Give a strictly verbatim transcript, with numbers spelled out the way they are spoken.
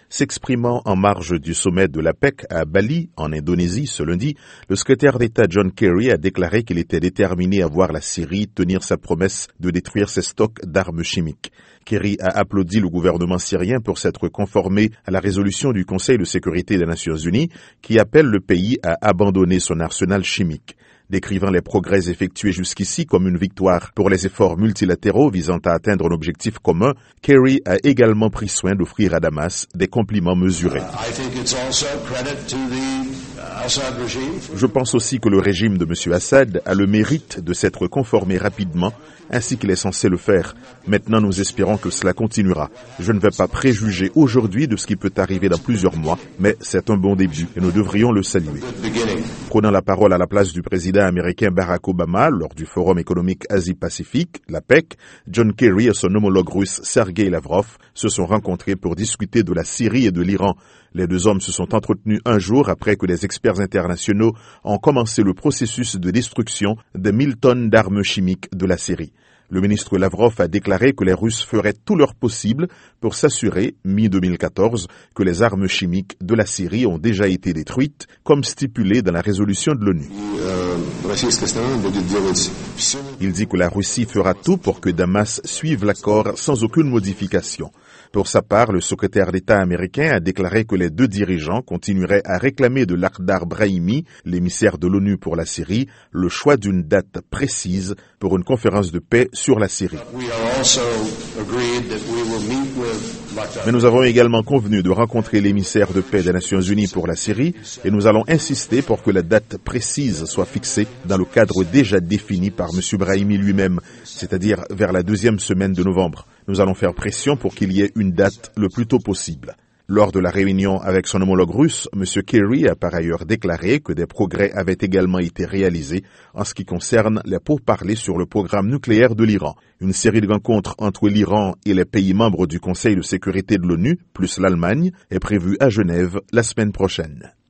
S'exprimant en marge du sommet de l'APEC à Bali, en Indonésie, ce lundi, le secrétaire d'État John Kerry a déclaré qu'il était déterminé à voir la Syrie tenir sa promesse de détruire ses stocks d'armes chimiques. Kerry a applaudi le gouvernement syrien pour s'être conformé à la résolution du Conseil de sécurité des Nations Unies qui appelle le pays à abandonner son arsenal chimique. Décrivant les progrès effectués jusqu'ici comme une victoire pour les efforts multilatéraux visant à atteindre un objectif commun, Kerry a également pris soin d'offrir à Damas des compliments mesurés. Je pense aussi que le régime de M. Assad a le mérite de s'être conformé rapidement, ainsi qu'il est censé le faire. Maintenant, nous espérons que cela continuera. Je ne vais pas préjuger aujourd'hui de ce qui peut arriver dans plusieurs mois, mais c'est un bon début et nous devrions le saluer. Prenant la parole à la place du président américain Barack Obama lors du Forum économique Asie-Pacifique, l'APEC, John Kerry et son homologue russe Sergei Lavrov se sont rencontrés pour discuter de la Syrie et de l'Iran. Les deux hommes se sont entretenus un jour après que des experts internationaux ont commencé le processus de destruction de mille tonnes d'armes chimiques de la Syrie. Le ministre Lavrov a déclaré que les Russes feraient tout leur possible pour s'assurer, mi deux mille quatorze, que les armes chimiques de la Syrie ont déjà été détruites, comme stipulé dans la résolution de l'ONU. Il dit que la Russie fera tout pour que Damas suive l'accord sans aucune modification. Pour sa part, le secrétaire d'État américain a déclaré que les deux dirigeants continueraient à réclamer de Lakhdar Brahimi, l'émissaire de l'ONU pour la Syrie, le choix d'une date précise pour une conférence de paix sur la Syrie. Mais nous avons également convenu de rencontrer l'émissaire de paix des Nations Unies pour la Syrie et nous allons insister pour que la date précise soit fixée dans le cadre déjà défini par M. Brahimi lui-même, c'est-à-dire vers la deuxième semaine de novembre. Nous allons faire pression pour qu'il y ait une date le plus tôt possible. Lors de la réunion avec son homologue russe, M. Kerry a par ailleurs déclaré que des progrès avaient également été réalisés en ce qui concerne les pourparlers sur le programme nucléaire de l'Iran. Une série de rencontres entre l'Iran et les pays membres du Conseil de sécurité de l'ONU, plus l'Allemagne, est prévue à Genève la semaine prochaine.